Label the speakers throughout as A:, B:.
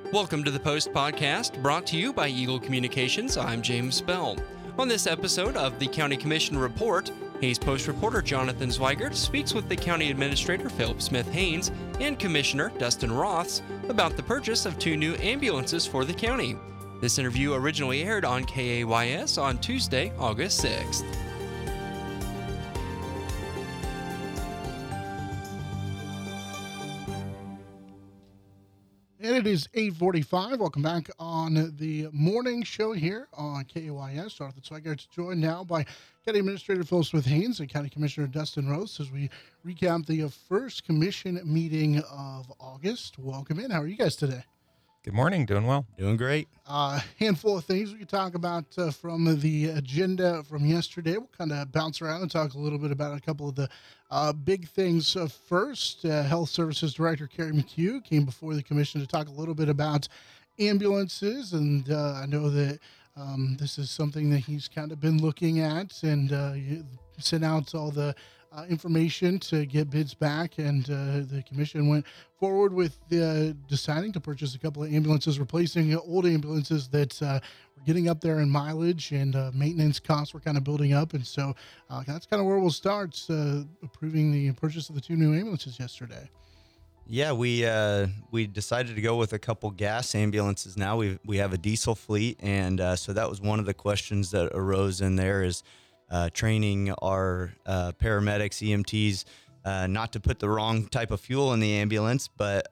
A: Welcome to the Post Podcast, brought to you by Eagle Communications. I'm James Bell. On this episode of the County Commission Report, Hays Post reporter Jonathan Zweigert speaks with the County Administrator Philip Smith Haynes and Commissioner Dustin Roths about the purchase of 2 new ambulances for the county. This interview originally aired on KAYS on Tuesday, August 6th.
B: And it is 8:45. Welcome back on the morning show here on KAYS. Jonathan Zweigert joined now by County Administrator Phil Smith Haynes and County Commissioner Dustin Roths as we recap the first commission meeting of August. Welcome in. How are you guys today?
C: Good morning. Doing well.
D: Doing great.
B: Handful of things we could talk about from the agenda from yesterday. We'll kind of bounce around and talk a little bit about a couple of the big things. First, Health Services Director Carrie McHugh came before the commission to talk a little bit about ambulances, and I know that this is something that he's kind of been looking at, and sent out all the information to get bids back, and the commission went forward with deciding to purchase a couple of ambulances, replacing old ambulances that were getting up there in mileage, and maintenance costs were kind of building up. And so that's kind of where we'll start, approving the purchase of the 2 new ambulances yesterday.
D: Yeah, we decided to go with a couple gas ambulances now. We have a diesel fleet, and so that was one of the questions that arose in there is training our paramedics, EMTs, not to put the wrong type of fuel in the ambulance. But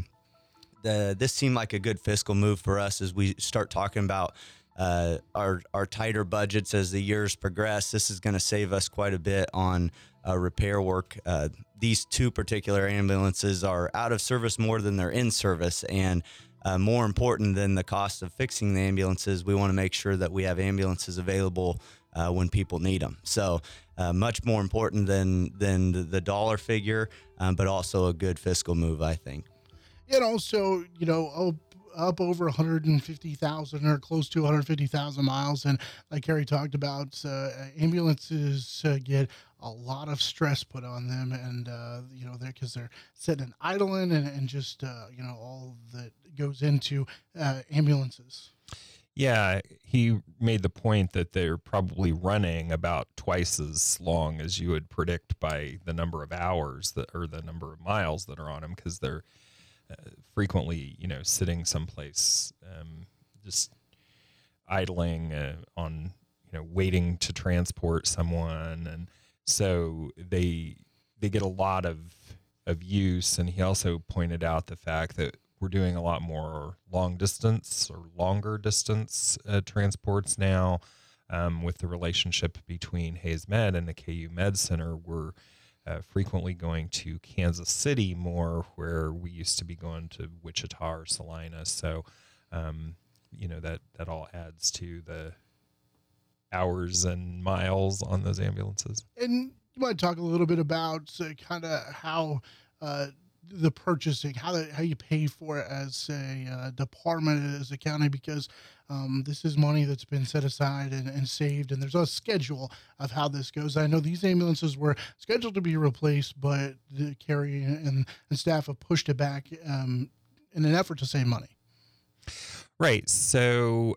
D: this seemed like a good fiscal move for us as we start talking about our tighter budgets as the years progress. This is going to save us quite a bit on repair work. These 2 particular ambulances are out of service more than they're in service, and more important than the cost of fixing the ambulances, we want to make sure that we have ambulances available when people need them. So much more important than the dollar figure, but also a good fiscal move, I think.
B: And also, up over 150,000 or close to 150,000 miles. And like Carrie talked about, ambulances get a lot of stress put on them, and, because they're sitting and idling and just, all that goes into ambulances.
C: Yeah, he made the point that they're probably running about twice as long as you would predict by the number of hours or the number of miles that are on them, because they're frequently, sitting someplace, just idling on, waiting to transport someone, and so they get a lot of use. And he also pointed out the fact that we're doing a lot more long distance or longer distance transports now. With the relationship between Hays Med and the KU Med Center, we're frequently going to Kansas City more, where we used to be going to Wichita or Salina. So, that all adds to the hours and miles on those ambulances.
B: And you might talk a little bit about kind of how the purchasing, how you pay for it as a department, as a county, because this is money that's been set aside and saved, and there's a schedule of how this goes. I know these ambulances were scheduled to be replaced, but Carrie and staff have pushed it back in an effort to save money.
C: Right. So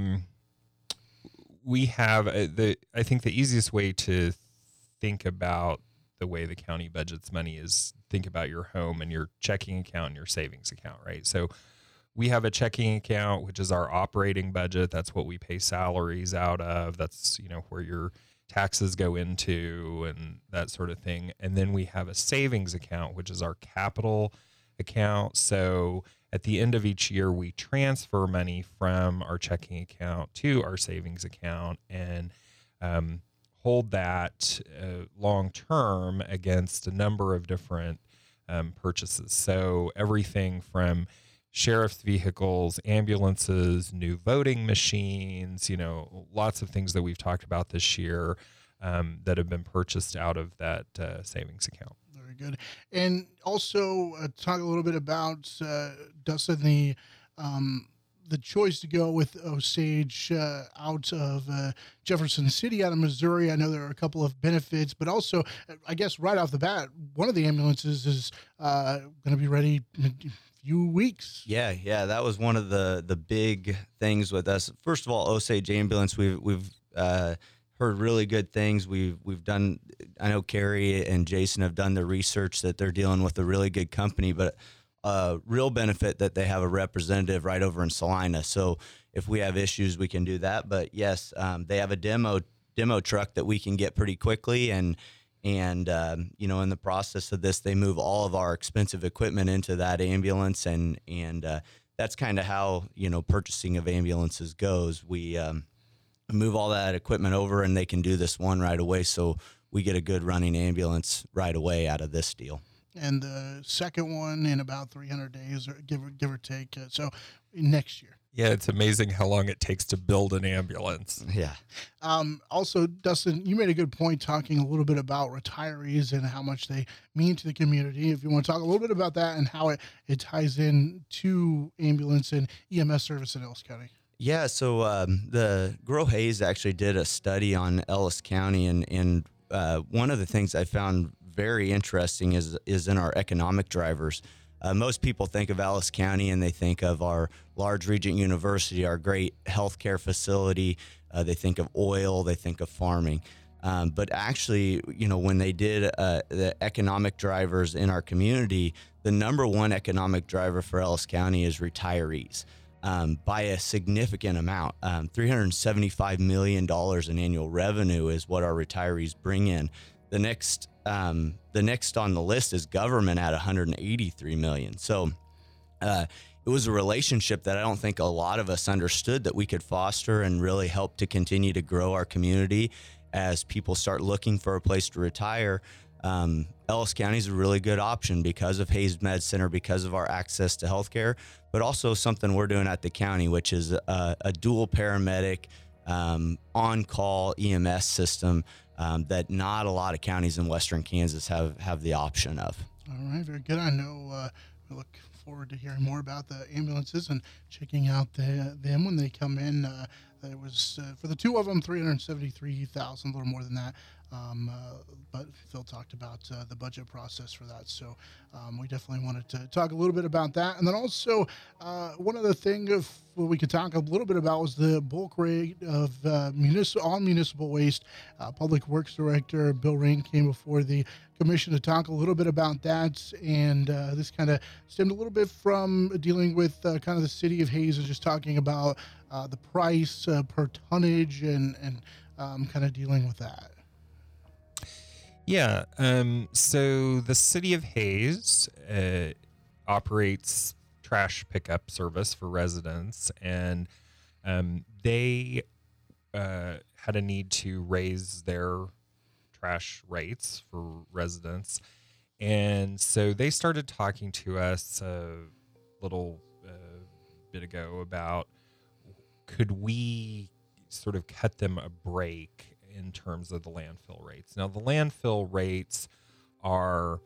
C: we have I think the easiest way to think about the way the county budgets money is think about your home and your checking account and your savings account, right? So we have a checking account, which is our operating budget. That's what we pay salaries out of. That's, where your taxes go into and that sort of thing. And then we have a savings account, which is our capital account. So at the end of each year, we transfer money from our checking account to our savings account and hold that long term against a number of different purchases. So everything from sheriff's vehicles, ambulances, new voting machines, lots of things that we've talked about this year that have been purchased out of that savings account.
B: Very good. And also talk a little bit about, Dustin, the choice to go with Osage out of Jefferson City, out of Missouri. I know there are a couple of benefits, but also, I guess right off the bat, one of the ambulances is going to be ready in a few weeks.
D: Yeah, that was one of the big things with us. First of all, Osage Ambulance, we've heard really good things. We've done. I know Carrie and Jason have done the research that they're dealing with a really good company, but real benefit that they have a representative right over in Salina. So if we have issues, we can do that. But yes, they have a demo truck that we can get pretty quickly, and in the process of this, they move all of our expensive equipment into that ambulance, and that's kind of how purchasing of ambulances goes. We move all that equipment over, and they can do this one right away. So we get a good running ambulance right away out of this deal.
B: And the second one in about 300 days, or give or take. So next year.
C: Yeah, it's amazing how long it takes to build an ambulance.
D: Yeah.
B: Also, Dustin, you made a good point talking a little bit about retirees and how much they mean to the community. If you want to talk a little bit about that and how it ties in to ambulance and EMS service in Ellis County.
D: Yeah, so the Grow Hayes actually did a study on Ellis County, and one of the things I found very interesting is in our economic drivers. Most people think of Ellis County and they think of our large Regent University, our great healthcare facility. They think of oil, they think of farming. But actually, when they did the economic drivers in our community, the number one economic driver for Ellis County is retirees. By a significant amount. $375 million in annual revenue is what our retirees bring in. The next on the list is government at $183 million. So it was a relationship that I don't think a lot of us understood that we could foster and really help to continue to grow our community as people start looking for a place to retire. Ellis County is a really good option because of Hayes Med Center, because of our access to healthcare, but also something we're doing at the county, which is a dual paramedic on-call EMS system that not a lot of counties in western Kansas have the option of.
B: All right, very good. I know we look forward to hearing more about the ambulances and checking out them when they come in. It was for the two of them, $373,000, a little more than that. But Phil talked about the budget process for that, so we definitely wanted to talk a little bit about that. And then also, one other thing we could talk a little bit about was the bulk rate of municipal waste. Public Works Director Bill Rain came before the commission to talk a little bit about that, and this kind of stemmed a little bit from dealing with kind of the city of Hayes and just talking about the price per tonnage and kind of dealing with that.
C: Yeah. So the city of Hayes operates trash pickup service for residents, and they had a need to raise their trash rates for residents. And so they started talking to us a little bit ago about could we sort of cut them a break in terms of the landfill rates. Now, the landfill rates are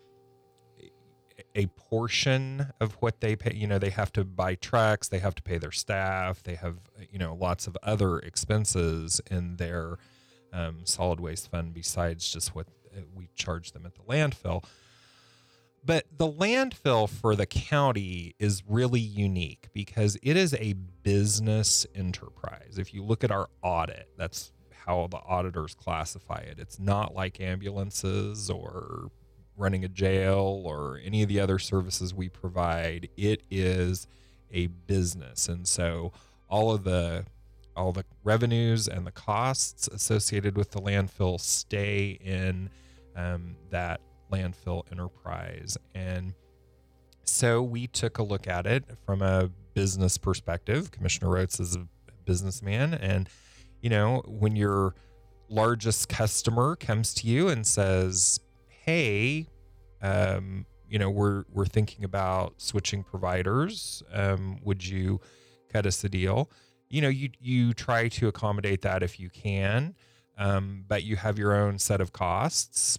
C: a portion of what they pay. They have to buy trucks, they have to pay their staff, they have, lots of other expenses in their solid waste fund besides just what we charge them at the landfill. But the landfill for the county is really unique because it is a business enterprise. If you look at our audit, that's how the auditors classify it. It's not like ambulances or running a jail or any of the other services we provide. It is a business. And so all the revenues and the costs associated with the landfill stay in that landfill enterprise. And so we took a look at it from a business perspective. Commissioner Rhodes is a businessman, and when your largest customer comes to you and says, hey, we're thinking about switching providers, would you cut us a deal? You try to accommodate that if you can, but you have your own set of costs.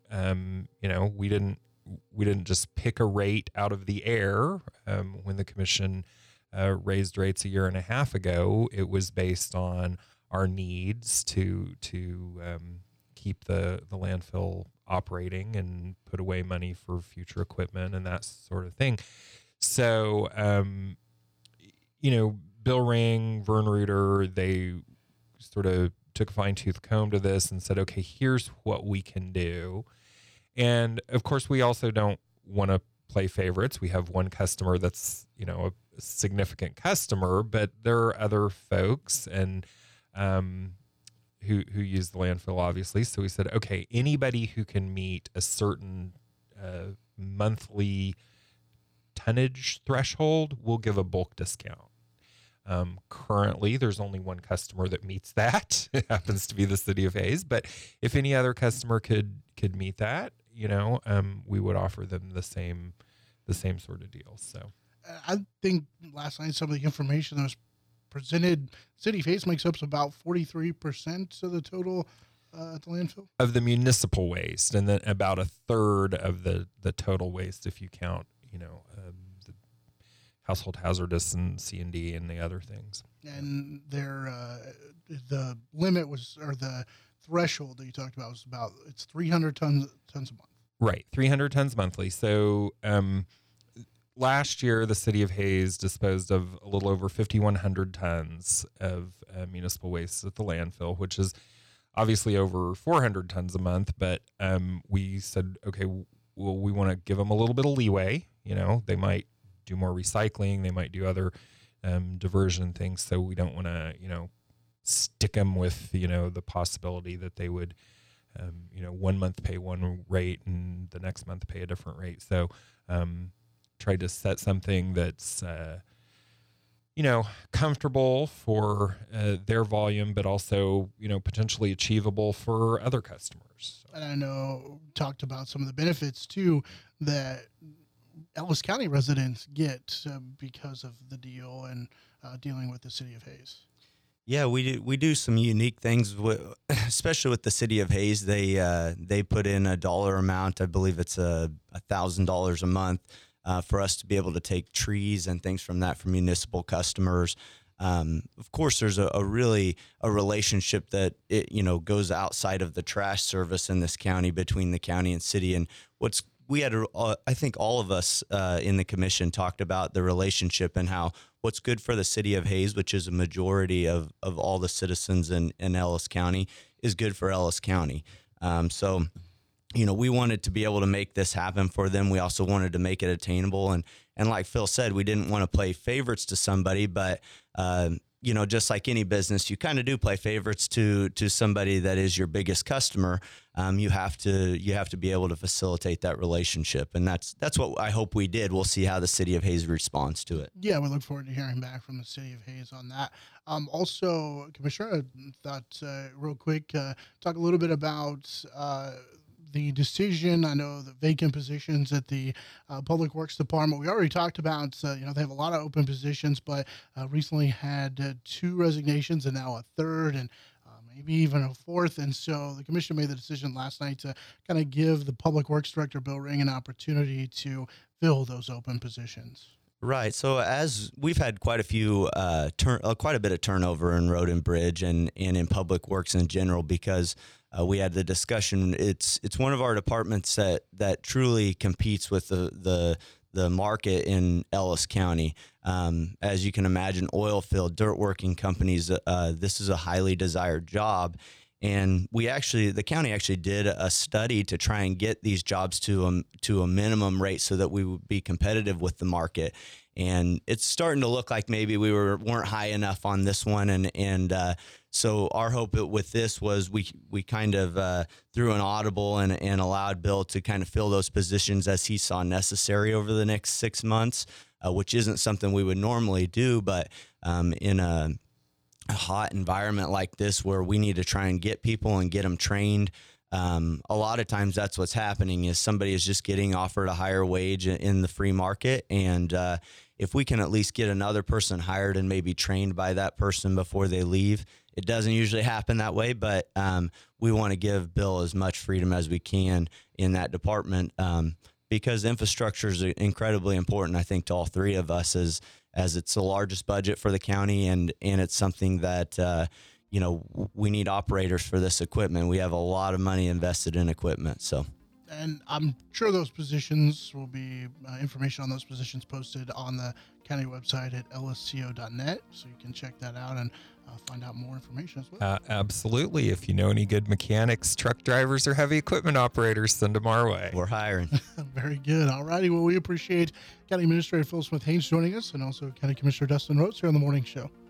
C: We didn't just pick a rate out of the air when the commission raised rates a year and a half ago, it was based on our needs to keep the landfill operating and put away money for future equipment and that sort of thing. So, Bill Ring, Vern Reuter, they sort of took a fine-tooth comb to this and said, okay, here's what we can do. And of course, we also don't want to play favorites. We have one customer that's, a significant customer, but there are other folks and who use the landfill, obviously. So we said, okay, anybody who can meet a certain monthly tonnage threshold, we'll give a bulk discount. Currently, there's only one customer that meets that. It happens to be the City of Hays. But if any other customer could meet that, we would offer them the same sort of deal. So
B: I think last night some of the information that was presented, City of Hays makes up about 43% of the total at the landfill
C: of the municipal waste, and then about a third of the total waste if you count, the household hazardous and C&D and the other things.
B: And the limit was, or the threshold that you talked about was about, it's 300 tons a month.
C: Right, 300 tons monthly. So last year, the City of Hays disposed of a little over 5,100 tons of municipal waste at the landfill, which is obviously over 400 tons a month. But we said, okay, well, we want to give them a little bit of leeway. They might do more recycling. They might do other diversion things. So we don't want to, stick them with, the possibility that they would, 1 month pay one rate and the next month pay a different rate. So tried to set something that's, comfortable for their volume, but also, potentially achievable for other customers.
B: And I know talked about some of the benefits too that Ellis County residents get because of the deal and dealing with the City of Hays.
D: Yeah, we do some unique things, especially with the City of Hays. They put in a dollar amount. I believe it's $1,000 a month for us to be able to take trees and things from municipal customers. Of course, there's a relationship that goes outside of the trash service in this county between the county and city. And I think all of us in the commission talked about the relationship and how what's good for the City of Hays, which is a majority of all the citizens in Ellis County, is good for Ellis County. So we wanted to be able to make this happen for them. We also wanted to make it attainable. And like Phil said, we didn't want to play favorites to somebody, but just like any business, you kind of do play favorites to somebody that is your biggest customer. You have to be able to facilitate that relationship, and that's what I hope we did. We'll see how the City of Hays responds to it.
B: Yeah, we look forward to hearing back from the City of Hays on that. Also, Commissioner, I thought real quick talk a little bit about the decision. I know the vacant positions at the Public Works Department. We already talked about, they have a lot of open positions, but recently had 2 resignations and now a third and maybe even a fourth. And so the commission made the decision last night to kind of give the Public Works Director, Bill Ring, an opportunity to fill those open positions.
D: Right. So as we've had quite a bit of turnover in Road and Bridge and in Public Works in general, because we had the discussion. It's one of our departments that truly competes with the market in Ellis County. As you can imagine, oil field, dirt working companies, this is a highly desired job. And the county actually did a study to try and get these jobs to a minimum rate so that we would be competitive with the market. And it's starting to look like maybe we weren't high enough on this one. And so our hope with this was we kind of threw an audible and allowed Bill to kind of fill those positions as he saw necessary over the next 6 months, which isn't something we would normally do. But in a hot environment like this where we need to try and get people and get them trained, a lot of times that's what's happening is somebody is just getting offered a higher wage in the free market. And if we can at least get another person hired and maybe trained by that person before they leave, it doesn't usually happen that way, but we want to give Bill as much freedom as we can in that department. because infrastructure is incredibly important, I think, to all three of us, as it's the largest budget for the county, and it's something that we need operators for this equipment. We have a lot of money invested in equipment, so.
B: And I'm sure those positions will be information on those positions posted on the county website at lsco.net, so you can check that out and find out more information as well.
C: Absolutely. If you know any good mechanics, truck drivers, or heavy equipment operators, send them our way.
D: We're hiring.
B: Very good. All righty. Well, we appreciate County Administrator Phil Smith-Haynes joining us, and also County Commissioner Dustin Rhodes here on the morning show.